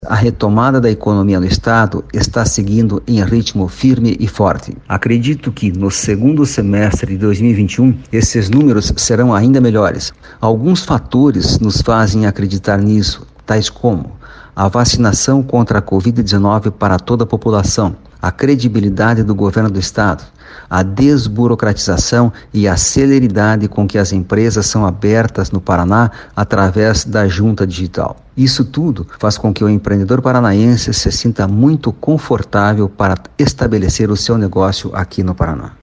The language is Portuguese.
A retomada da economia no estado está seguindo em ritmo firme e forte. Acredito que no segundo semestre de 2021 esses números serão ainda melhores. Alguns fatores nos fazem acreditar nisso, tais como a vacinação contra a Covid-19 para toda a população, a credibilidade do governo do estado, a desburocratização e a celeridade com que as empresas são abertas no Paraná através da Junta Digital. Isso tudo faz com que o empreendedor paranaense se sinta muito confortável para estabelecer o seu negócio aqui no Paraná.